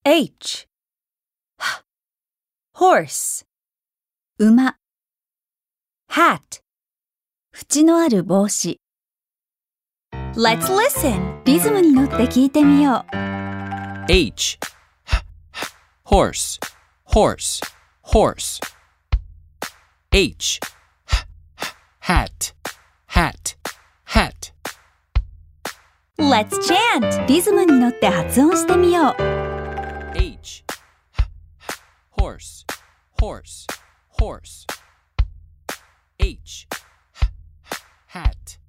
H horse 馬、 hat 縁のある帽子。 Let's listen. リズムに乗って聞いてみよう。 H horse horse horse H hat hat hat Let's chant. リズムに乗って発音してみよう。 H horse horse horse H hat